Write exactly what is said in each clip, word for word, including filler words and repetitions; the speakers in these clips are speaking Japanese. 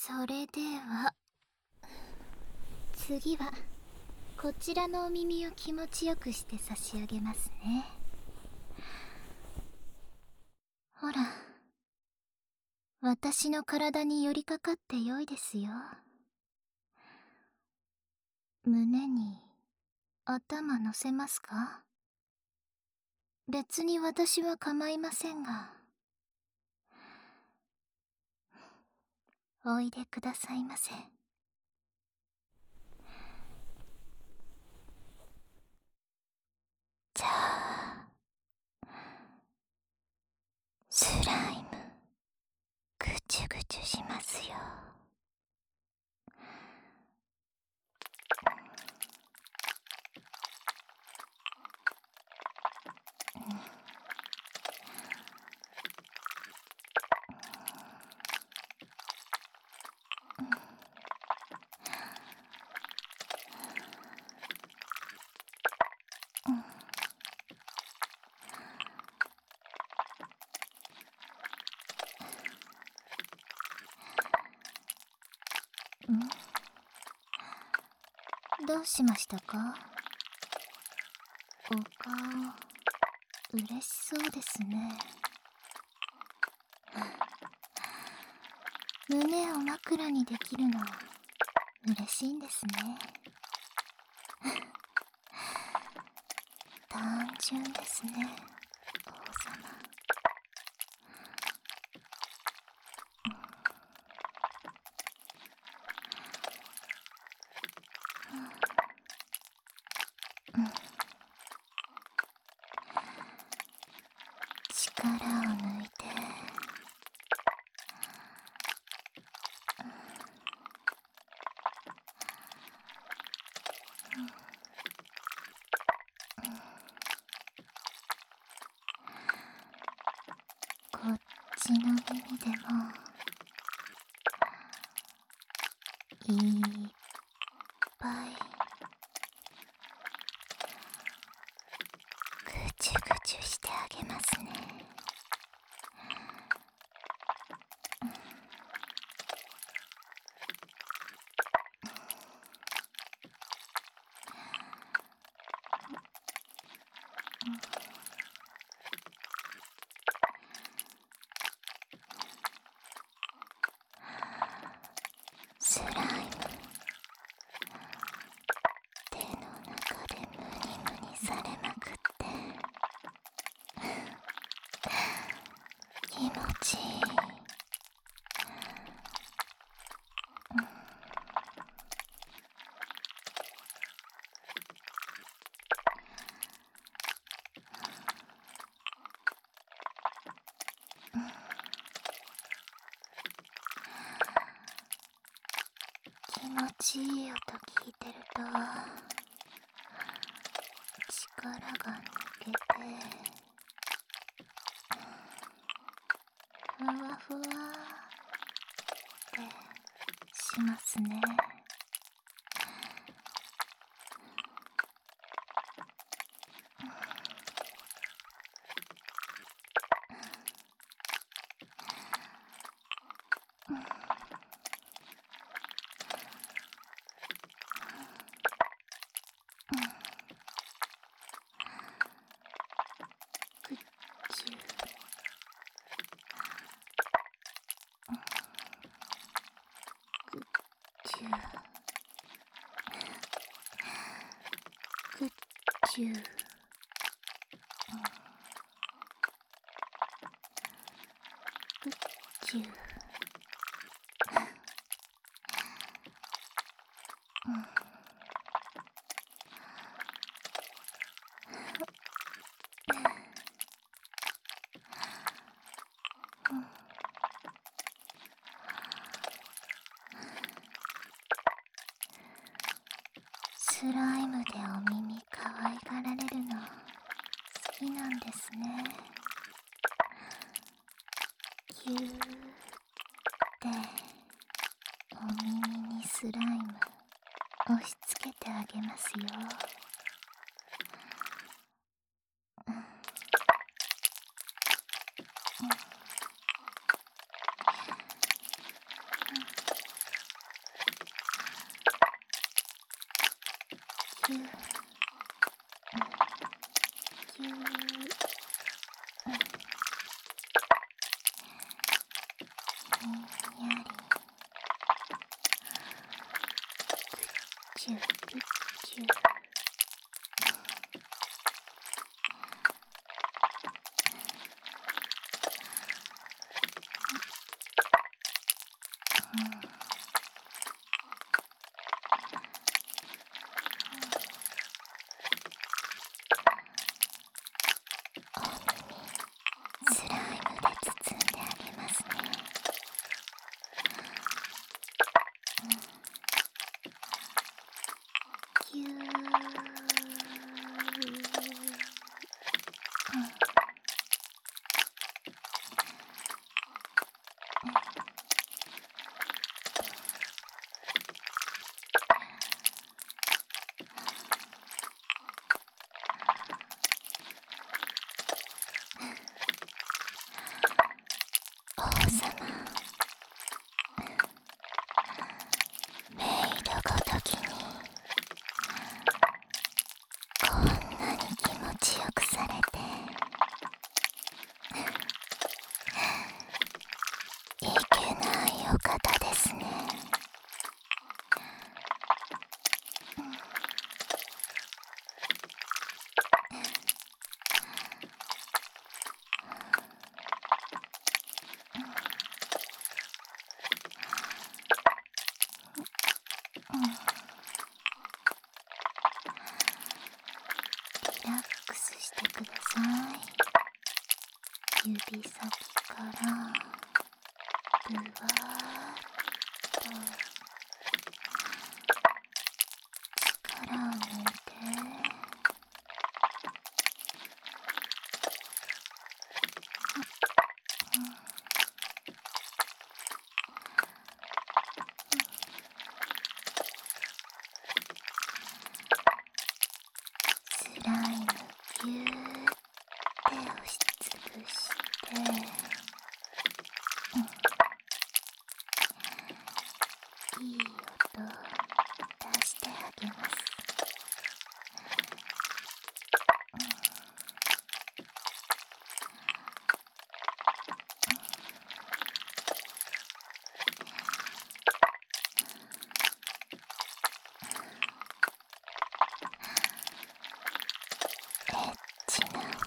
それでは次はこちらのお耳を気持ちよくして差し上げますね。ほら、私の体に寄りかかってよいですよ。胸に頭乗せますか？別に私は構いませんが。おいでくださいませ。じゃあ、スライムぐちゅぐちゅしますよ。ん？どうしましたか？お顔、嬉しそうですね。胸を枕にできるの、嬉しいんですね。単純ですね、王様。力を抜いて、こっちの耳でもいっぱいぐちゅぐちゅしてあげますね。スライム、手の中でムニムニされまくって気持ちいい。気持ちいい音聞いてると力が抜けてふわふわってしますね。ぐっちゅぐっちゅぐっちゅぐっちゅスライムでお耳かわいがられるの好きなんですね。ぎゅーってお耳にスライム押し付けてあげますよ。 チュグッチュ。スライムで包んであげますね。ぎゅー、王様、メイドごときにこんなに気持ちよくされていけないお方ですね。リラックスしてください。指先からぶわーっと力を抜いて、スライムぎゅーって押しつぶして、いい音出してあげます。エッチな音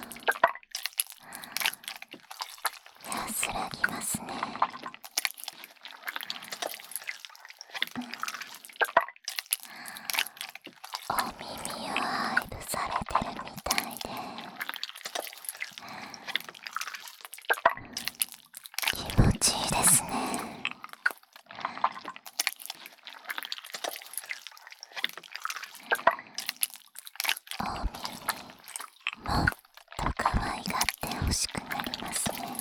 安らぎますね。お耳を愛撫されてるみたいで気持ちいいですね。お耳もっと可愛がってほしくなりますね。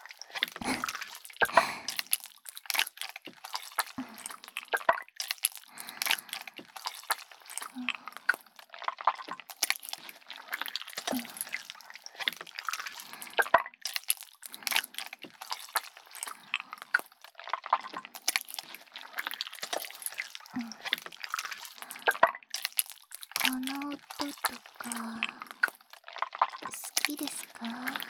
この音とか好きですか？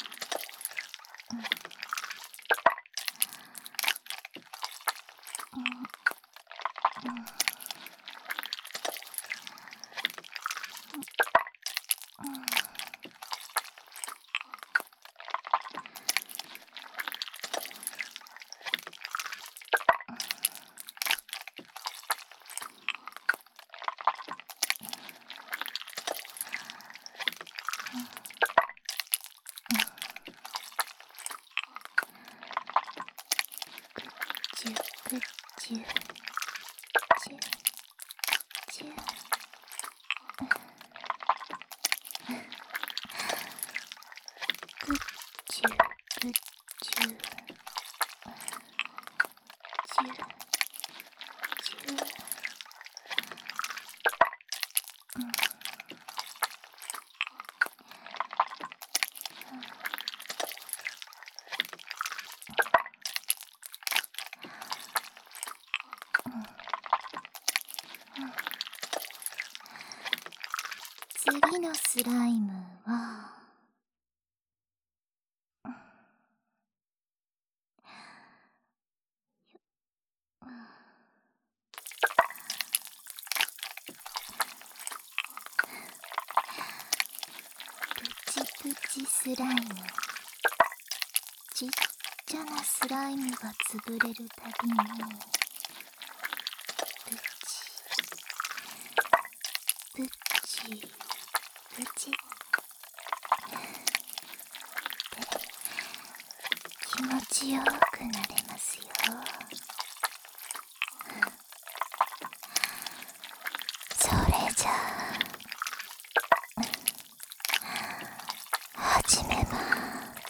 チュグチュチュチュ。グッチュグッチュチュチュ。次のスライムはスライム、ちっちゃなスライムが潰れるたびにプチプチプチって気持ちよくなれますよ。それじゃあ始めます。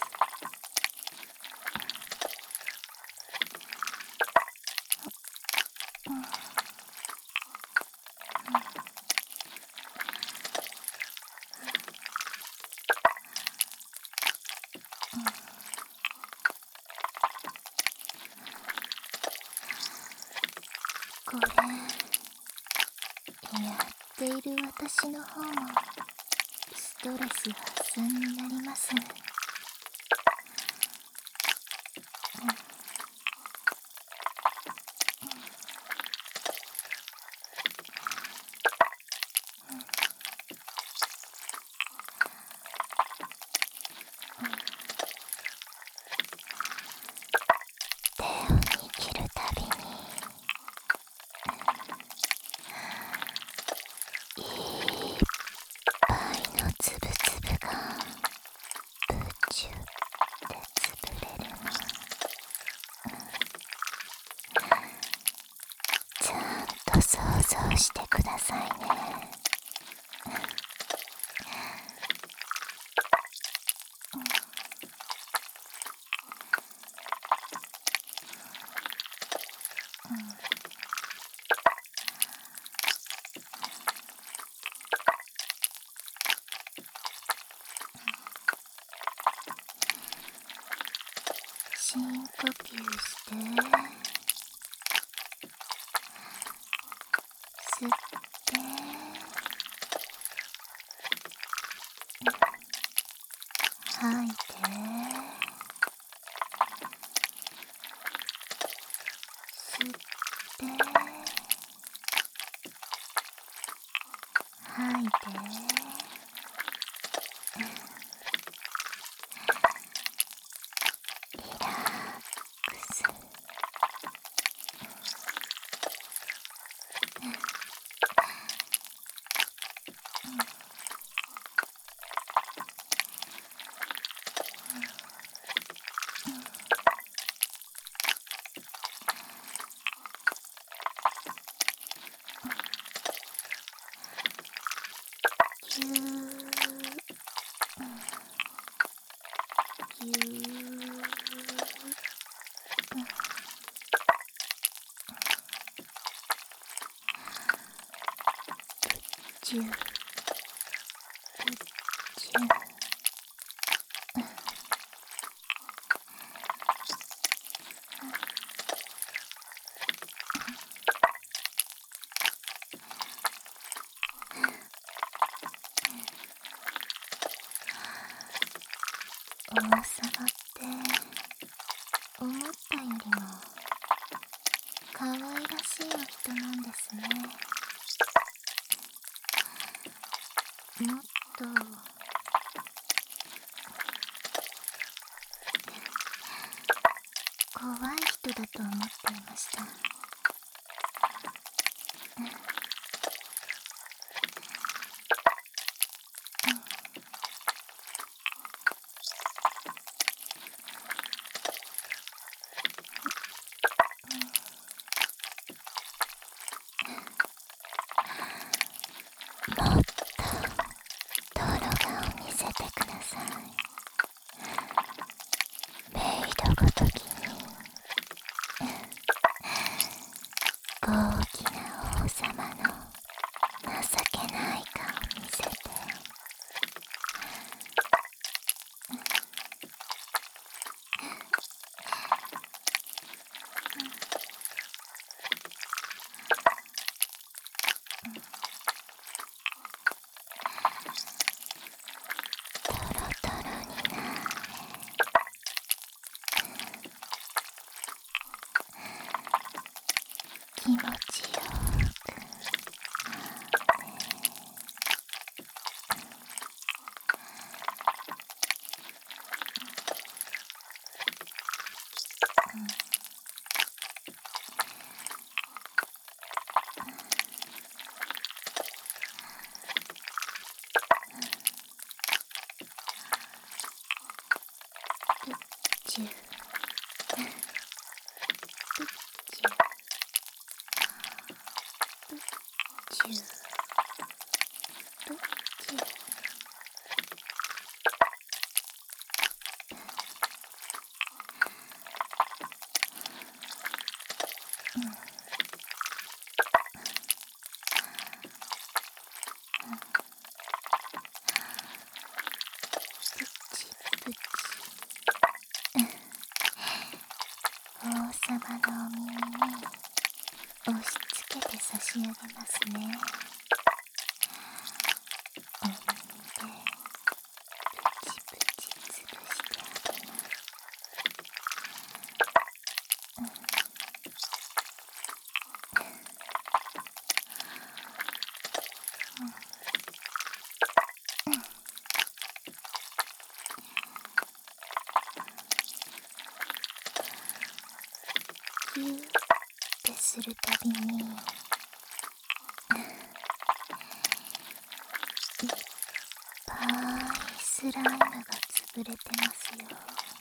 これやっている私の方もストレス発散になります。手を握るたびにいっぱいのつぶつぶがプチュって潰れるの。ちゃんと想像してくださいね。深呼吸して吸って吐いて吸って吐いてリラックス。ぎゅーぎゅーチュープチュー。王様って思ったよりも可愛らしいお人なんですね。もっと怖い人だと思っていました。もっと泥顔見せてください。メイドごときに高貴な王様の情けない顔見せて。トロトロになれ。気持ちよくなれ。 チュープチュー王様のお耳に押し付けて差し上げますね。お耳でプチプチ潰してあげます。ギューってするたびにいっぱいスライムが潰れてますよ。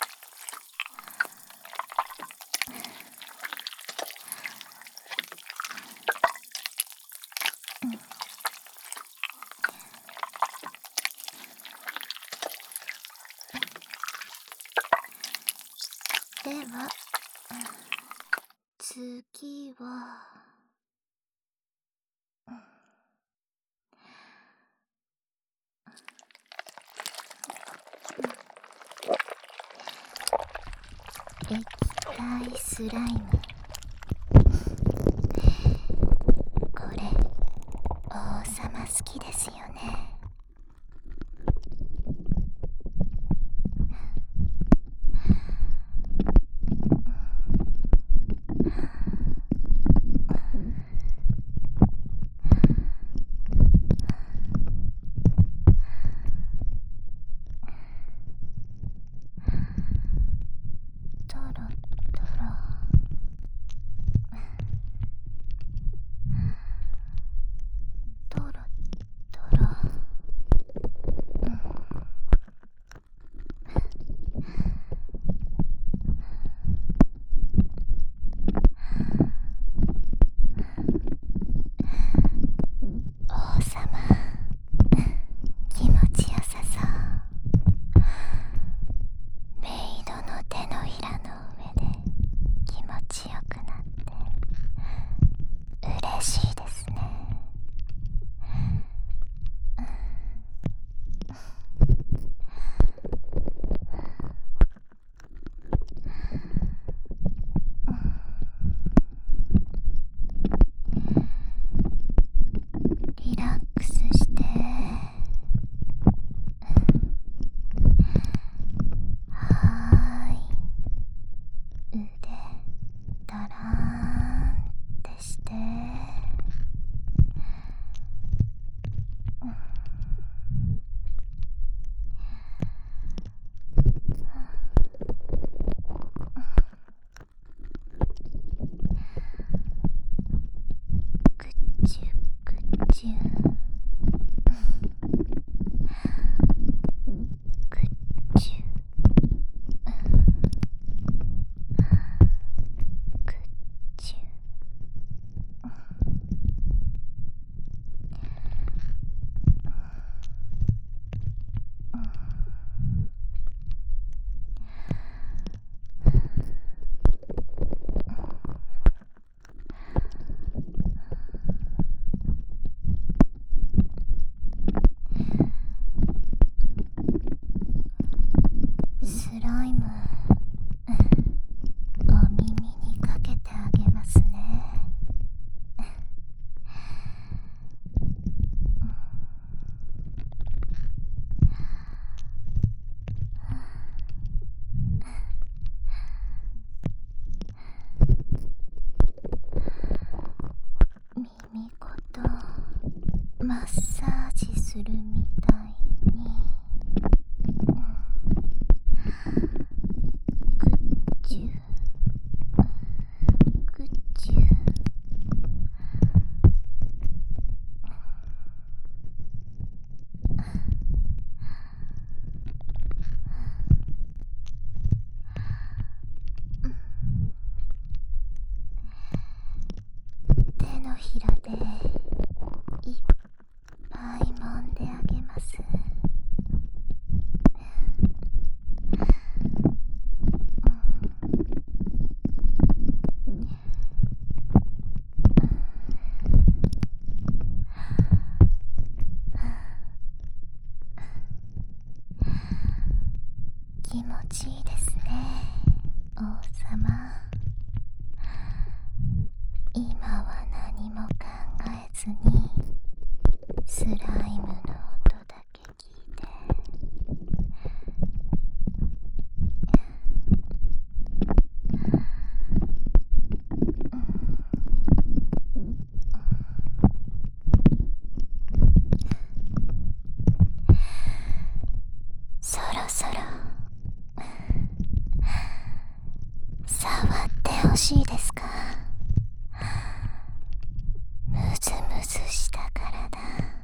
では次は液体スライム。これ王様好きですよね。トロトロトロトロ、王様気持ちよさそう。メイドの手のひらの上で気持ちよくなって嬉しいですね。リラックスしてはーい、腕だらーんってしてぐっちゅぐっちゅぐっちゅぐっちゅ。スライムお耳にかけてあげますね。耳ごとマッサージするみたいにぐっちゅぐっちゅ。手のひらで今は何も考えずにスライムの音だけ聞いて、そろそろ触ってほしいですか？ムズムズした体、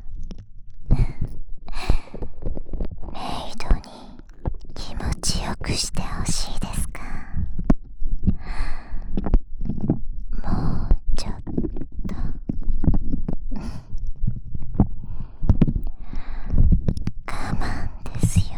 メイドに気持ちよくしてほしいですか？もうちょっと我慢ですよ。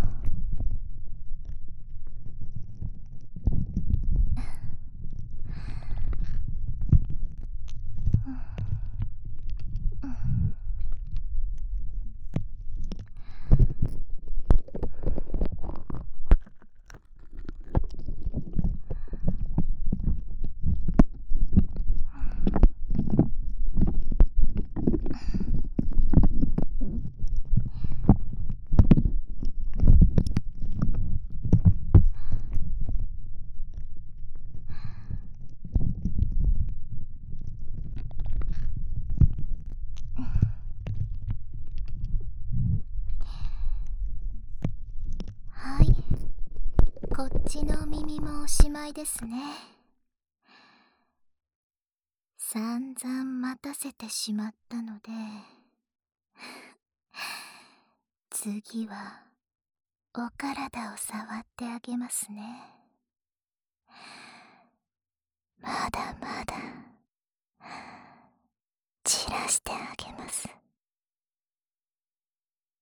はい、こっちの耳もおしまいですね。散々待たせてしまったので、次はお体を触ってあげますね。まだまだ散らしてあげます。